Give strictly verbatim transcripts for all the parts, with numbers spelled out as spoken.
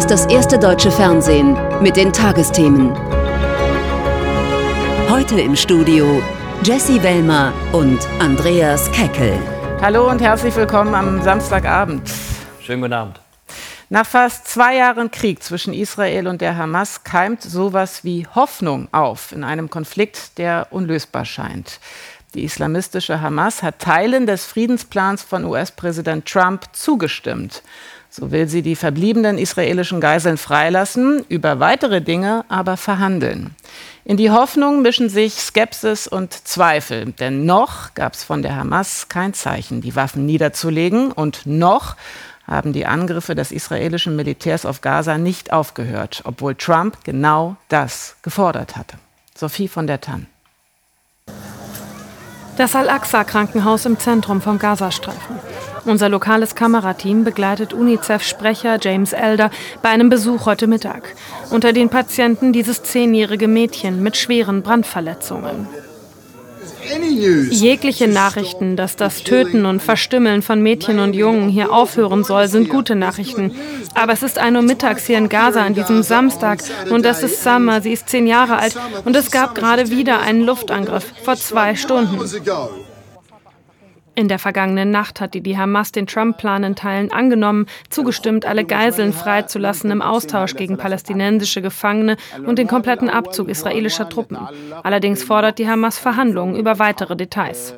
ist das erste deutsche Fernsehen mit den Tagesthemen. Heute im Studio Jessie Wellmer und Andreas Keckel. Hallo und herzlich willkommen am Samstagabend. Schönen guten Abend. Nach fast zwei Jahren Krieg zwischen Israel und der Hamas keimt sowas wie Hoffnung auf in einem Konflikt, der unlösbar scheint. Die islamistische Hamas hat Teilen des Friedensplans von U S-Präsident Trump zugestimmt. So will sie die verbliebenen israelischen Geiseln freilassen, über weitere Dinge aber verhandeln. In die Hoffnung mischen sich Skepsis und Zweifel, denn noch gab es von der Hamas kein Zeichen, die Waffen niederzulegen, und noch haben die Angriffe des israelischen Militärs auf Gaza nicht aufgehört, obwohl Trump genau das gefordert hatte. Sophie von der Tann. Das Al-Aqsa-Krankenhaus im Zentrum vom Gazastreifen. Unser lokales Kamerateam begleitet UNICEF-Sprecher James Elder bei einem Besuch heute Mittag. Unter den Patienten dieses zehnjährige Mädchen mit schweren Brandverletzungen. Jegliche Nachrichten, dass das Töten und Verstümmeln von Mädchen und Jungen hier aufhören soll, sind gute Nachrichten. Aber es ist ein Uhr mittags hier in Gaza an diesem Samstag und das ist Summer, sie ist zehn Jahre alt und es gab gerade wieder einen Luftangriff vor zwei Stunden. In der vergangenen Nacht hatte die Hamas den Trump-Plan in Teilen angenommen, zugestimmt, alle Geiseln freizulassen im Austausch gegen palästinensische Gefangene und den kompletten Abzug israelischer Truppen. Allerdings fordert die Hamas Verhandlungen über weitere Details.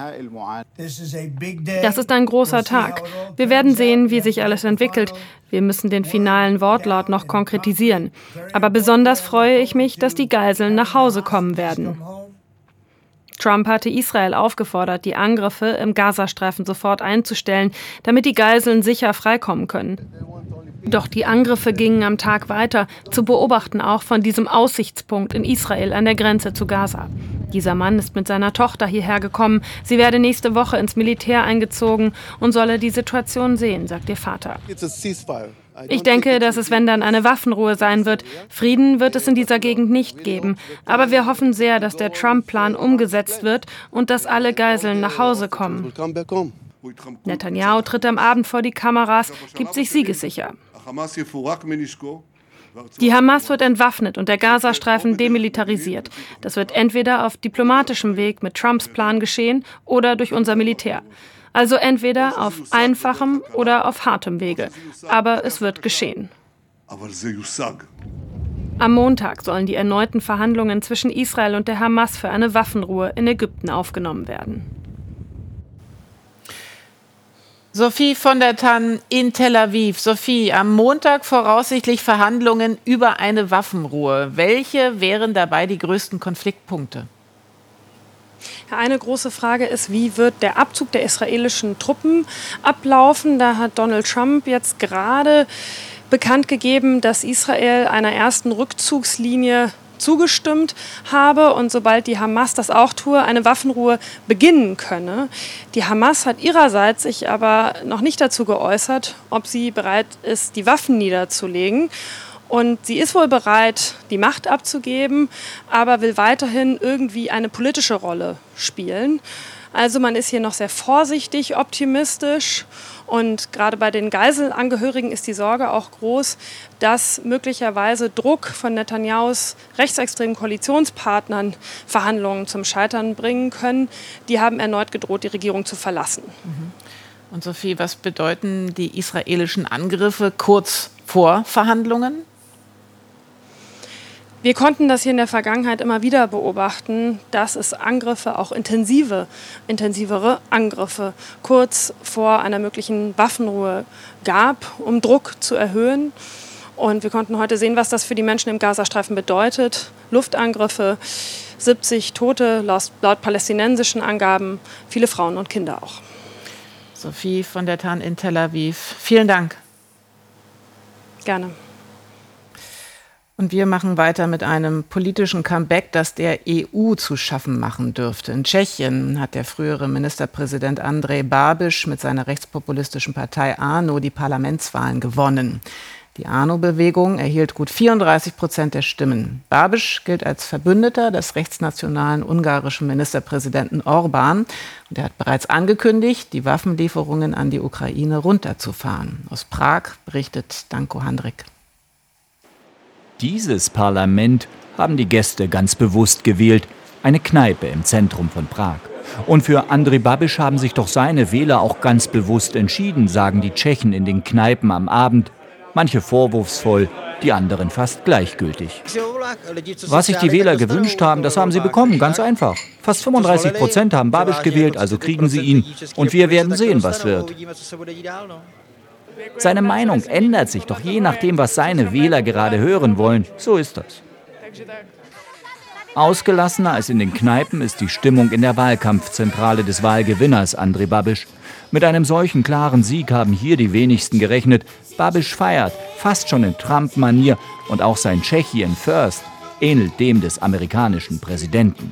Das ist ein großer Tag. Wir werden sehen, wie sich alles entwickelt. Wir müssen den finalen Wortlaut noch konkretisieren. Aber besonders freue ich mich, dass die Geiseln nach Hause kommen werden. Trump hatte Israel aufgefordert, die Angriffe im Gazastreifen sofort einzustellen, damit die Geiseln sicher freikommen können. Doch die Angriffe gingen am Tag weiter, zu beobachten auch von diesem Aussichtspunkt in Israel an der Grenze zu Gaza. Dieser Mann ist mit seiner Tochter hierher gekommen. Sie werde nächste Woche ins Militär eingezogen und solle die Situation sehen, sagt ihr Vater. Ich denke, dass es, wenn dann, eine Waffenruhe sein wird. Frieden wird es in dieser Gegend nicht geben. Aber wir hoffen sehr, dass der Trump-Plan umgesetzt wird und dass alle Geiseln nach Hause kommen. Netanyahu tritt am Abend vor die Kameras, gibt sich siegessicher. Die Hamas wird entwaffnet und der Gazastreifen demilitarisiert. Das wird entweder auf diplomatischem Weg mit Trumps Plan geschehen oder durch unser Militär. Also entweder auf einfachem oder auf hartem Wege. Aber es wird geschehen. Am Montag sollen die erneuten Verhandlungen zwischen Israel und der Hamas für eine Waffenruhe in Ägypten aufgenommen werden. Sophie von der Tann in Tel Aviv. Sophie, am Montag voraussichtlich Verhandlungen über eine Waffenruhe. Welche wären dabei die größten Konfliktpunkte? Eine große Frage ist, wie wird der Abzug der israelischen Truppen ablaufen? Da hat Donald Trump jetzt gerade bekannt gegeben, dass Israel einer ersten Rückzugslinie zugestimmt habe und sobald die Hamas das auch tue, eine Waffenruhe beginnen könne. Die Hamas hat ihrerseits sich aber noch nicht dazu geäußert, ob sie bereit ist, die Waffen niederzulegen. Und sie ist wohl bereit, die Macht abzugeben, aber will weiterhin irgendwie eine politische Rolle spielen. Also man ist hier noch sehr vorsichtig, optimistisch. Und gerade bei den Geiselangehörigen ist die Sorge auch groß, dass möglicherweise Druck von Netanyahus rechtsextremen Koalitionspartnern Verhandlungen zum Scheitern bringen können. Die haben erneut gedroht, die Regierung zu verlassen. Und Sophie, was bedeuten die israelischen Angriffe kurz vor Verhandlungen? Wir konnten das hier in der Vergangenheit immer wieder beobachten, dass es Angriffe, auch intensive, intensivere Angriffe, kurz vor einer möglichen Waffenruhe gab, um Druck zu erhöhen. Und wir konnten heute sehen, was das für die Menschen im Gazastreifen bedeutet. Luftangriffe, siebzig Tote laut, laut palästinensischen Angaben, viele Frauen und Kinder auch. Sophie von der Tann in Tel Aviv. Vielen Dank. Gerne. Und wir machen weiter mit einem politischen Comeback, das der E U zu schaffen machen dürfte. In Tschechien hat der frühere Ministerpräsident Andrej Babiš mit seiner rechtspopulistischen Partei ANO die Parlamentswahlen gewonnen. Die ANO-Bewegung erhielt gut vierunddreißig Prozent der Stimmen. Babiš gilt als Verbündeter des rechtsnationalen ungarischen Ministerpräsidenten Orbán. Und er hat bereits angekündigt, die Waffenlieferungen an die Ukraine runterzufahren. Aus Prag berichtet Danko Handrik. Dieses Parlament haben die Gäste ganz bewusst gewählt. Eine Kneipe im Zentrum von Prag. Und für Andrej Babiš haben sich doch seine Wähler auch ganz bewusst entschieden, sagen die Tschechen in den Kneipen am Abend. Manche vorwurfsvoll, die anderen fast gleichgültig. Was sich die Wähler gewünscht haben, das haben sie bekommen, ganz einfach. Fast fünfunddreißig Prozent haben Babiš gewählt, also kriegen sie ihn. Und wir werden sehen, was wird. Seine Meinung ändert sich doch je nachdem, was seine Wähler gerade hören wollen. So ist das. Ausgelassener als in den Kneipen ist die Stimmung in der Wahlkampfzentrale des Wahlgewinners Andrej Babiš. Mit einem solchen klaren Sieg haben hier die wenigsten gerechnet. Babiš feiert, fast schon in Trump-Manier, und auch sein Tschechien First ähnelt dem des amerikanischen Präsidenten.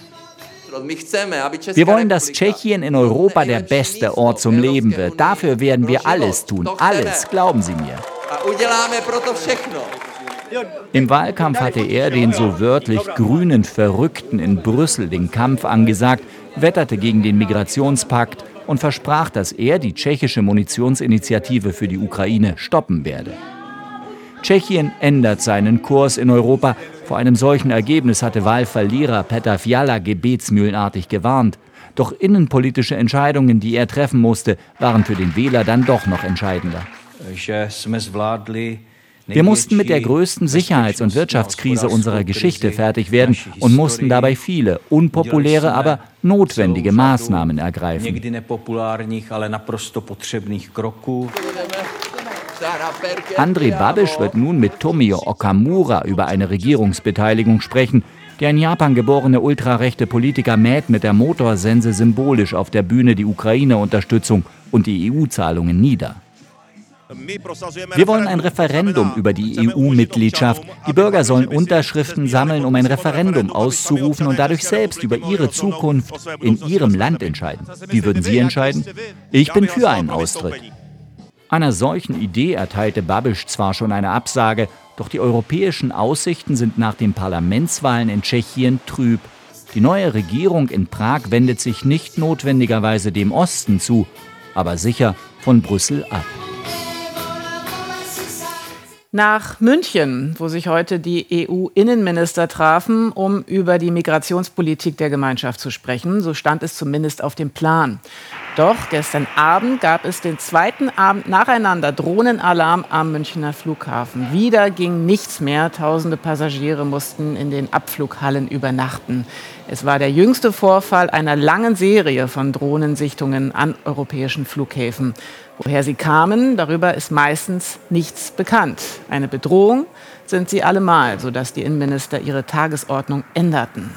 Wir wollen, dass Tschechien in Europa der beste Ort zum Leben wird. Dafür werden wir alles tun, alles, glauben Sie mir. Im Wahlkampf hatte er den so wörtlich grünen Verrückten in Brüssel den Kampf angesagt, wetterte gegen den Migrationspakt und versprach, dass er die tschechische Munitionsinitiative für die Ukraine stoppen werde. Tschechien ändert seinen Kurs in Europa. Vor einem solchen Ergebnis hatte Wahlverlierer Petr Fiala gebetsmühlenartig gewarnt. Doch innenpolitische Entscheidungen, die er treffen musste, waren für den Wähler dann doch noch entscheidender. Wir mussten mit der größten Sicherheits- und Wirtschaftskrise unserer Geschichte fertig werden und mussten dabei viele unpopuläre, aber notwendige Maßnahmen ergreifen. Andrej Babiš wird nun mit Tomio Okamura über eine Regierungsbeteiligung sprechen. Der in Japan geborene ultrarechte Politiker mäht mit der Motorsense symbolisch auf der Bühne die Ukraine-Unterstützung und die E U-Zahlungen nieder. Wir wollen ein Referendum über die E U-Mitgliedschaft. Die Bürger sollen Unterschriften sammeln, um ein Referendum auszurufen und dadurch selbst über ihre Zukunft in ihrem Land entscheiden. Wie würden Sie entscheiden? Ich bin für einen Austritt. Einer solchen Idee erteilte Babiš zwar schon eine Absage, doch die europäischen Aussichten sind nach den Parlamentswahlen in Tschechien trüb. Die neue Regierung in Prag wendet sich nicht notwendigerweise dem Osten zu, aber sicher von Brüssel ab. Nach München, wo sich heute die E U-Innenminister trafen, um über die Migrationspolitik der Gemeinschaft zu sprechen. So stand es zumindest auf dem Plan. Doch gestern Abend gab es den zweiten Abend nacheinander Drohnenalarm am Münchner Flughafen. Wieder ging nichts mehr. Tausende Passagiere mussten in den Abflughallen übernachten. Es war der jüngste Vorfall einer langen Serie von Drohnensichtungen an europäischen Flughäfen. Woher sie kamen, darüber ist meistens nichts bekannt. Eine Bedrohung sind sie allemal, sodass die Innenminister ihre Tagesordnung änderten.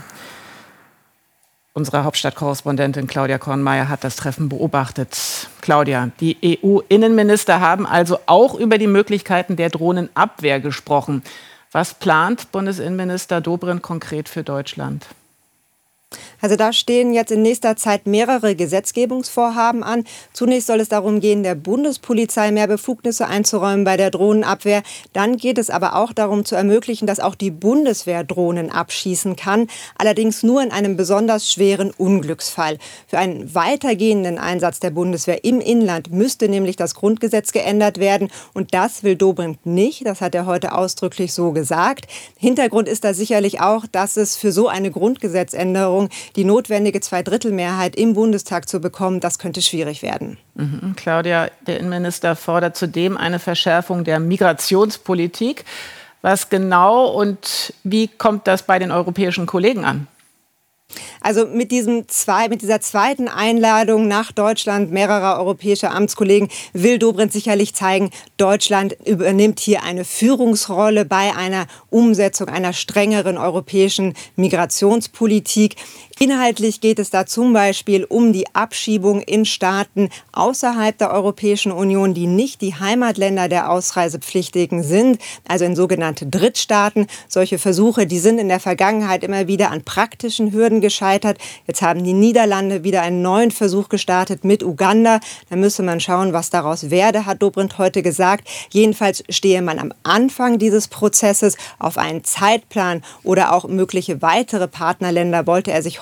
Unsere Hauptstadtkorrespondentin Claudia Kornmeier hat das Treffen beobachtet. Claudia, die E U-Innenminister haben also auch über die Möglichkeiten der Drohnenabwehr gesprochen. Was plant Bundesinnenminister Dobrindt konkret für Deutschland? Also da stehen jetzt in nächster Zeit mehrere Gesetzgebungsvorhaben an. Zunächst soll es darum gehen, der Bundespolizei mehr Befugnisse einzuräumen bei der Drohnenabwehr. Dann geht es aber auch darum zu ermöglichen, dass auch die Bundeswehr Drohnen abschießen kann. Allerdings nur in einem besonders schweren Unglücksfall. Für einen weitergehenden Einsatz der Bundeswehr im Inland müsste nämlich das Grundgesetz geändert werden. Und das will Dobrindt nicht. Das hat er heute ausdrücklich so gesagt. Hintergrund ist da sicherlich auch, dass es für so eine Grundgesetzänderung die notwendige Zweidrittelmehrheit im Bundestag zu bekommen, das könnte schwierig werden. Mhm. Claudia, der Innenminister fordert zudem eine Verschärfung der Migrationspolitik. Was genau und wie kommt das bei den europäischen Kollegen an? Also mit, diesem zwei, mit dieser zweiten Einladung nach Deutschland mehrerer europäischer Amtskollegen will Dobrindt sicherlich zeigen, Deutschland übernimmt hier eine Führungsrolle bei einer Umsetzung einer strengeren europäischen Migrationspolitik. Inhaltlich geht es da zum Beispiel um die Abschiebung in Staaten außerhalb der Europäischen Union, die nicht die Heimatländer der Ausreisepflichtigen sind, also in sogenannte Drittstaaten. Solche Versuche, die sind in der Vergangenheit immer wieder an praktischen Hürden gescheitert. Jetzt haben die Niederlande wieder einen neuen Versuch gestartet mit Uganda. Da müsse man schauen, was daraus werde, hat Dobrindt heute gesagt. Jedenfalls stehe man am Anfang dieses Prozesses. Auf einen Zeitplan oder auch mögliche weitere Partnerländer wollte er sich heute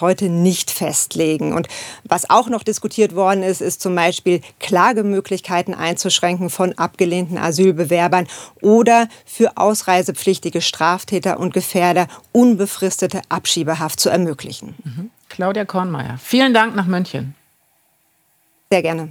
heute nicht festlegen. Und was auch noch diskutiert worden ist, ist zum Beispiel Klagemöglichkeiten einzuschränken von abgelehnten Asylbewerbern oder für ausreisepflichtige Straftäter und Gefährder unbefristete Abschiebehaft zu ermöglichen. Mhm. Claudia Kornmeier, vielen Dank nach München. Sehr gerne.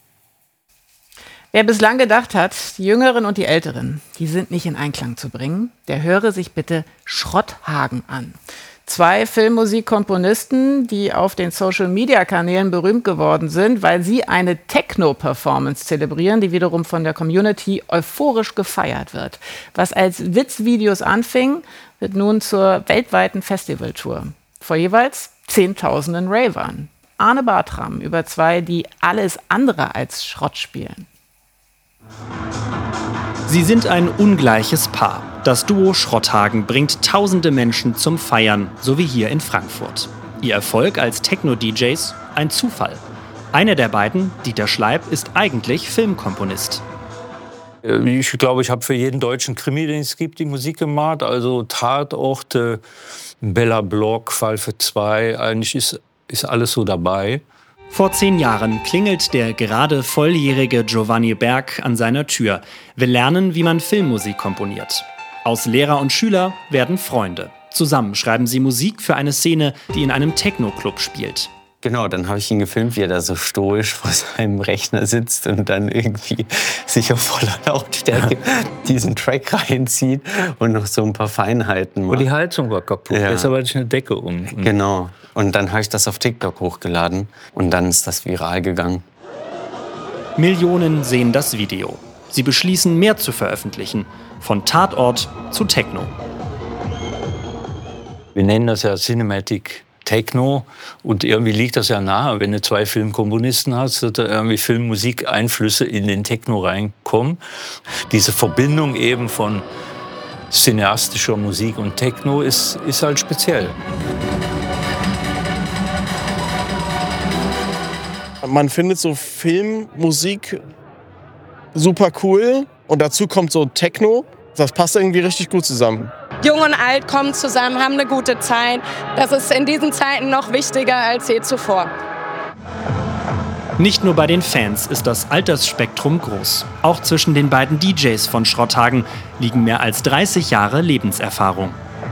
Wer bislang gedacht hat, die Jüngeren und die Älteren, die sind nicht in Einklang zu bringen, der höre sich bitte Schrotthagen an. Zwei Filmmusikkomponisten, die auf den Social-Media-Kanälen berühmt geworden sind, weil sie eine Techno-Performance zelebrieren, die wiederum von der Community euphorisch gefeiert wird. Was als Witzvideos anfing, wird nun zur weltweiten Festivaltour. Vor jeweils Zehntausenden Ravern. Arne Bartram über zwei, die alles andere als Schrott spielen. Sie sind ein ungleiches Paar. Das Duo Schrotthagen bringt tausende Menschen zum Feiern, so wie hier in Frankfurt. Ihr Erfolg als Techno-D Js ein Zufall. Einer der beiden, Dieter Schleib, ist eigentlich Filmkomponist. Ich glaube, ich habe für jeden deutschen Krimi, den es gibt, die Musik gemacht. Also Tatorte, Bella Block, Fall für zwei, eigentlich ist, ist alles so dabei. Vor zehn Jahren klingelt der gerade volljährige Giovanni Berg an seiner Tür. Will lernen, wie man Filmmusik komponiert. Aus Lehrer und Schüler werden Freunde. Zusammen schreiben sie Musik für eine Szene, die in einem Techno-Club spielt. Genau, dann habe ich ihn gefilmt, wie er da so stoisch vor seinem Rechner sitzt und dann irgendwie sich auf voller Lautstärke diesen Track reinzieht und noch so ein paar Feinheiten macht. Und die Heizung war kaputt, ja. Deshalb hatte ich eine Decke um. Genau, und dann habe ich das auf TikTok hochgeladen und dann ist das viral gegangen. Millionen sehen das Video. Sie beschließen, mehr zu veröffentlichen. Von Tatort zu Techno. Wir nennen das ja Cinematic Techno und irgendwie liegt das ja nahe, wenn du zwei Filmkomponisten hast, dass da irgendwie Filmmusik-Einflüsse in den Techno reinkommen. Diese Verbindung eben von cineastischer Musik und Techno ist, ist halt speziell. Man findet so Filmmusik super cool und dazu kommt so Techno. Das passt irgendwie richtig gut zusammen. Jung und alt kommen zusammen, haben eine gute Zeit. Das ist in diesen Zeiten noch wichtiger als je zuvor. Nicht nur bei den Fans ist das Altersspektrum groß. Auch zwischen den beiden D Js von Schrotthagen liegen mehr als dreißig Jahre Lebenserfahrung.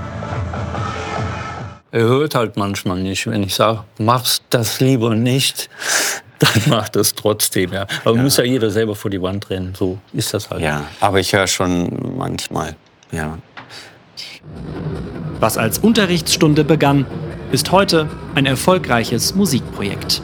Er hört halt manchmal nicht. Wenn ich sage, mach's das lieber nicht, dann macht das trotzdem. Ja. Aber ja. Muss ja jeder selber vor die Wand rennen. So ist das halt. Ja, aber ich höre schon manchmal. Ja. Was als Unterrichtsstunde begann, ist heute ein erfolgreiches Musikprojekt.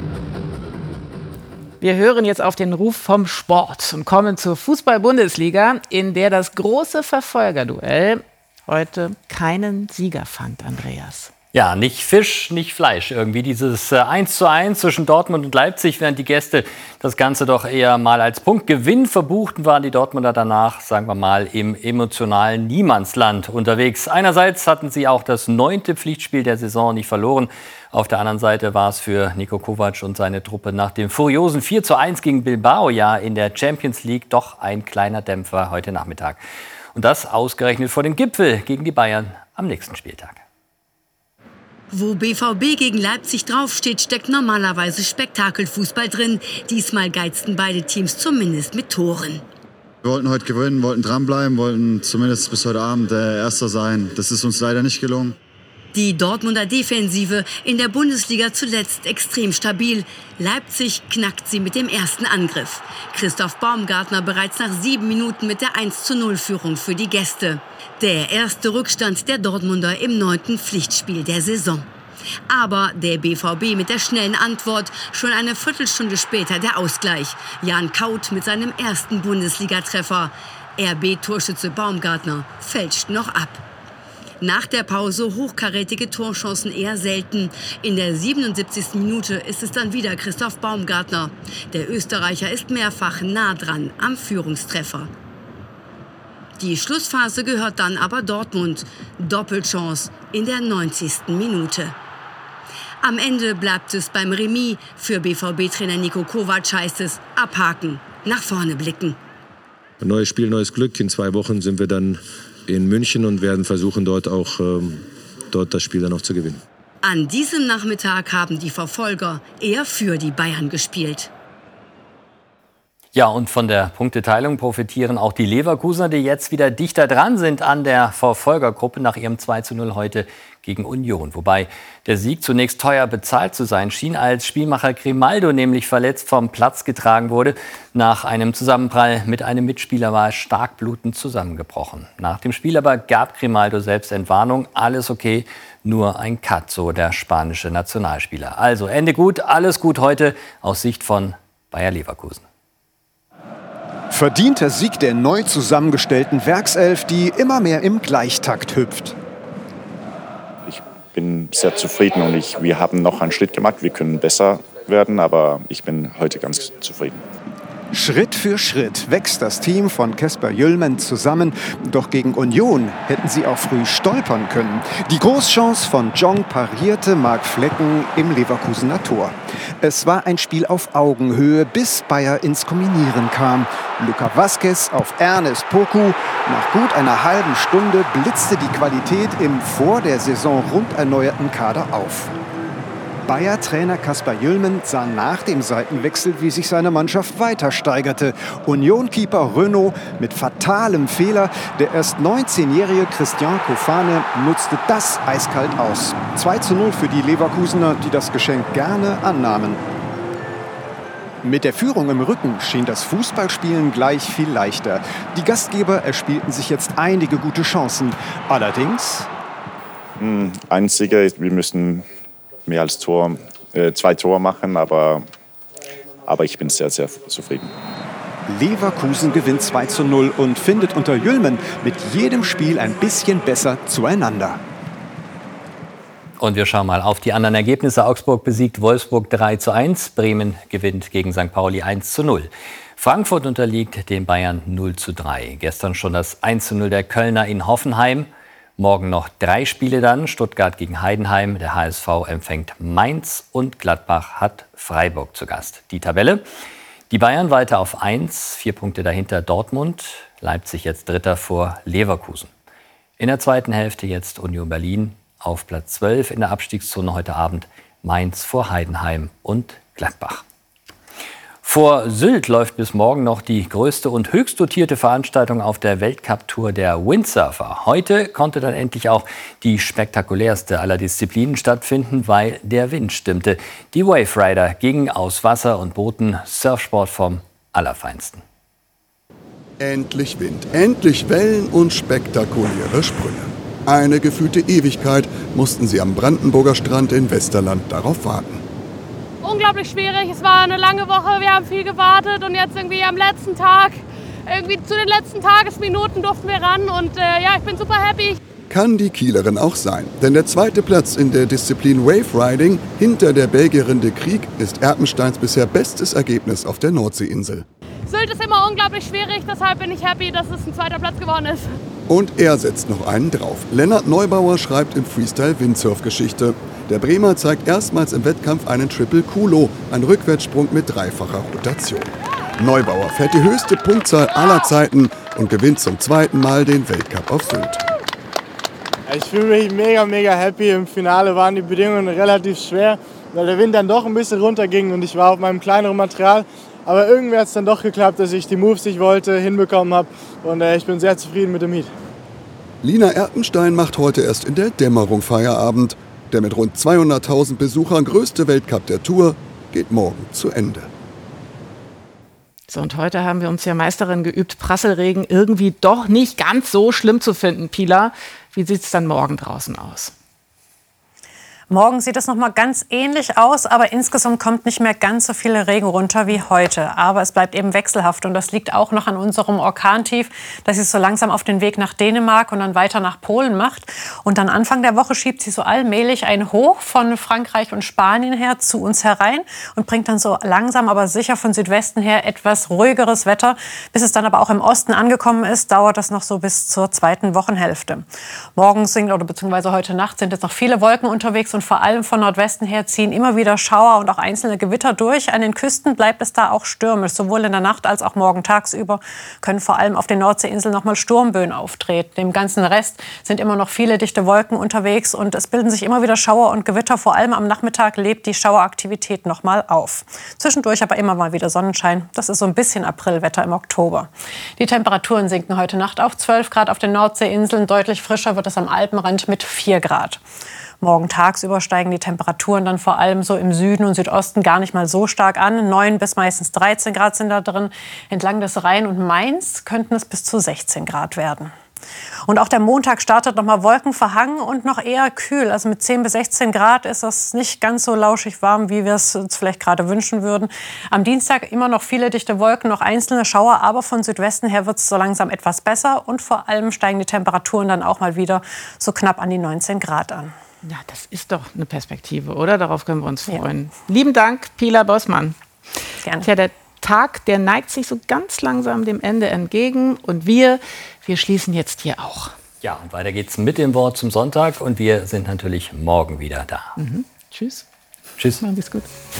Wir hören jetzt auf den Ruf vom Sport und kommen zur Fußball-Bundesliga, in der das große Verfolgerduell heute keinen Sieger fand, Andreas. Ja, nicht Fisch, nicht Fleisch. Irgendwie dieses eins zu eins zwischen Dortmund und Leipzig, während die Gäste das Ganze doch eher mal als Punktgewinn verbuchten, waren die Dortmunder danach, sagen wir mal, im emotionalen Niemandsland unterwegs. Einerseits hatten sie auch das neunte Pflichtspiel der Saison nicht verloren. Auf der anderen Seite war es für Niko Kovac und seine Truppe nach dem furiosen vier zu eins gegen Bilbao ja in der Champions League doch ein kleiner Dämpfer heute Nachmittag. Und das ausgerechnet vor dem Gipfel gegen die Bayern am nächsten Spieltag. Wo B V B gegen Leipzig draufsteht, steckt normalerweise Spektakelfußball drin. Diesmal geizten beide Teams zumindest mit Toren. Wir wollten heute gewinnen, wollten dranbleiben, wollten zumindest bis heute Abend der Erster sein. Das ist uns leider nicht gelungen. Die Dortmunder Defensive in der Bundesliga zuletzt extrem stabil. Leipzig knackt sie mit dem ersten Angriff. Christoph Baumgartner bereits nach sieben Minuten mit der eins zu null Führung für die Gäste. Der erste Rückstand der Dortmunder im neunten Pflichtspiel der Saison. Aber der B V B mit der schnellen Antwort, schon eine Viertelstunde später der Ausgleich. Jan Kaut mit seinem ersten Bundesligatreffer. R B-Torschütze Baumgartner fälscht noch ab. Nach der Pause hochkarätige Torchancen eher selten. In der siebenundsiebzigsten Minute ist es dann wieder Christoph Baumgartner. Der Österreicher ist mehrfach nah dran am Führungstreffer. Die Schlussphase gehört dann aber Dortmund. Doppelchance in der neunzigsten Minute. Am Ende bleibt es beim Remis. Für B V B-Trainer Niko Kovac heißt es abhaken, nach vorne blicken. Ein neues Spiel, neues Glück. In zwei Wochen sind wir dann in München und werden versuchen, dort auch ähm, dort das Spiel dann auch zu gewinnen. An diesem Nachmittag haben die Verfolger eher für die Bayern gespielt. Ja, und von der Punkteteilung profitieren auch die Leverkusener, die jetzt wieder dichter dran sind an der Verfolgergruppe nach ihrem zwei zu null heute gegen Union. Wobei der Sieg zunächst teuer bezahlt zu sein schien, als Spielmacher Grimaldo nämlich verletzt vom Platz getragen wurde. Nach einem Zusammenprall mit einem Mitspieler war er stark blutend zusammengebrochen. Nach dem Spiel aber gab Grimaldo selbst Entwarnung. Alles okay, nur ein Cut, so der spanische Nationalspieler. Also Ende gut, alles gut heute aus Sicht von Bayer Leverkusen. Verdienter Sieg der neu zusammengestellten Werkself, die immer mehr im Gleichtakt hüpft. Ich bin sehr zufrieden und ich, wir haben noch einen Schritt gemacht. Wir können besser werden, aber ich bin heute ganz zufrieden. Schritt für Schritt wächst das Team von Kasper Jüllmann zusammen. Doch gegen Union hätten sie auch früh stolpern können. Die Großchance von Jong parierte Marc Flecken im Leverkusener Tor. Es war ein Spiel auf Augenhöhe, bis Bayer ins Kombinieren kam. Luka Vazquez auf Ernest Poku. Nach gut einer halben Stunde blitzte die Qualität im vor der Saison rund erneuerten Kader auf. Bayer-Trainer Kasper Jüllmann sah nach dem Seitenwechsel, wie sich seine Mannschaft weiter steigerte. Union-Keeper Renaud mit fatalem Fehler. Der erst neunzehnjährige Christian Kofane nutzte das eiskalt aus. zwei zu null für die Leverkusener, die das Geschenk gerne annahmen. Mit der Führung im Rücken schien das Fußballspielen gleich viel leichter. Die Gastgeber erspielten sich jetzt einige gute Chancen. Allerdings... Hm, einziger ist, wir müssen mehr als Tor, äh, zwei Tore machen, aber, aber ich bin sehr, sehr zufrieden. Leverkusen gewinnt zwei zu null und findet unter Jüllmann mit jedem Spiel ein bisschen besser zueinander. Und wir schauen mal auf die anderen Ergebnisse. Augsburg besiegt Wolfsburg drei zu eins, Bremen gewinnt gegen Sankt Pauli eins zu null. Frankfurt unterliegt den Bayern null zu drei. Gestern schon das eins zu null der Kölner in Hoffenheim. Morgen noch drei Spiele dann. Stuttgart gegen Heidenheim, der H S V empfängt Mainz und Gladbach hat Freiburg zu Gast. Die Tabelle: Die Bayern weiter auf eins, vier Punkte dahinter Dortmund. Leipzig jetzt Dritter vor Leverkusen. In der zweiten Hälfte jetzt Union Berlin auf Platz zwölf. In der Abstiegszone heute Abend Mainz vor Heidenheim und Gladbach. Vor Sylt läuft bis morgen noch die größte und höchst dotierte Veranstaltung auf der Weltcup-Tour der Windsurfer. Heute konnte dann endlich auch die spektakulärste aller Disziplinen stattfinden, weil der Wind stimmte. Die Wave Rider gingen aus Wasser und Booten Surfsport vom Allerfeinsten. Endlich Wind, endlich Wellen und spektakuläre Sprünge. Eine gefühlte Ewigkeit mussten sie am Brandenburger Strand in Westerland darauf warten. Unglaublich schwierig, es war eine lange Woche, wir haben viel gewartet und jetzt irgendwie am letzten Tag, irgendwie zu den letzten Tagesminuten durften wir ran und äh, ja, ich bin super happy. Kann die Kielerin auch sein, denn der zweite Platz in der Disziplin Wave Riding hinter der Belgierin de Kriek ist Erpensteins bisher bestes Ergebnis auf der Nordseeinsel. Sylt ist immer unglaublich schwierig, deshalb bin ich happy, dass es ein zweiter Platz geworden ist. Und er setzt noch einen drauf. Lennart Neubauer schreibt im Freestyle Windsurf-Geschichte. Der Bremer zeigt erstmals im Wettkampf einen Triple Culo, ein Rückwärtssprung mit dreifacher Rotation. Neubauer fährt die höchste Punktzahl aller Zeiten und gewinnt zum zweiten Mal den Weltcup auf Sylt. Ich fühle mich mega, mega happy. Im Finale waren die Bedingungen relativ schwer, weil der Wind dann doch ein bisschen runterging und ich war auf meinem kleineren Material. Aber irgendwie hat es dann doch geklappt, dass ich die Moves, die ich wollte, hinbekommen habe. Und äh, ich bin sehr zufrieden mit dem Heat. Lina Erpenstein macht heute erst in der Dämmerung Feierabend. Der mit rund zweihunderttausend Besuchern größte Weltcup der Tour geht morgen zu Ende. So, und heute haben wir uns ja Meisterin geübt, Prasselregen irgendwie doch nicht ganz so schlimm zu finden. Pila, wie sieht es dann morgen draußen aus? Morgen sieht es noch mal ganz ähnlich aus, aber insgesamt kommt nicht mehr ganz so viel Regen runter wie heute. Aber es bleibt eben wechselhaft und das liegt auch noch an unserem Orkantief, das sich so langsam auf den Weg nach Dänemark und dann weiter nach Polen macht. Und dann Anfang der Woche schiebt sie so allmählich ein Hoch von Frankreich und Spanien her zu uns herein und bringt dann so langsam, aber sicher von Südwesten her etwas ruhigeres Wetter. Bis es dann aber auch im Osten angekommen ist, dauert das noch so bis zur zweiten Wochenhälfte. Morgen sind, oder beziehungsweise heute Nacht sind jetzt noch viele Wolken unterwegs und vor allem von Nordwesten her ziehen immer wieder Schauer und auch einzelne Gewitter durch. An den Küsten bleibt es da auch stürmisch. Sowohl in der Nacht als auch morgen tagsüber können vor allem auf den Nordseeinseln noch mal Sturmböen auftreten. Im ganzen Rest sind immer noch viele dichte Wolken unterwegs und es bilden sich immer wieder Schauer und Gewitter. Vor allem am Nachmittag lebt die Schaueraktivität noch mal auf. Zwischendurch aber immer mal wieder Sonnenschein. Das ist so ein bisschen Aprilwetter im Oktober. Die Temperaturen sinken heute Nacht auf zwölf Grad auf den Nordseeinseln. Deutlich frischer wird es am Alpenrand mit vier Grad. Morgen tagsüber steigen die Temperaturen dann vor allem so im Süden und Südosten gar nicht mal so stark an. neun bis meistens dreizehn Grad sind da drin. Entlang des Rhein und Mains könnten es bis zu sechzehn Grad werden. Und auch der Montag startet noch mal wolkenverhangen und noch eher kühl. Also mit zehn bis sechzehn Grad ist das nicht ganz so lauschig warm, wie wir es uns vielleicht gerade wünschen würden. Am Dienstag immer noch viele dichte Wolken, noch einzelne Schauer, aber von Südwesten her wird es so langsam etwas besser. Und vor allem steigen die Temperaturen dann auch mal wieder so knapp an die neunzehn Grad an. Ja, das ist doch eine Perspektive, oder? Darauf können wir uns freuen. Ja. Lieben Dank, Pilar Bossmann. Gerne. Tja, der Tag, der neigt sich so ganz langsam dem Ende entgegen. Und wir, wir schließen jetzt hier auch. Ja, und weiter geht's mit dem Wort zum Sonntag. Und wir sind natürlich morgen wieder da. Mhm. Tschüss. Tschüss. Machen Sie es gut.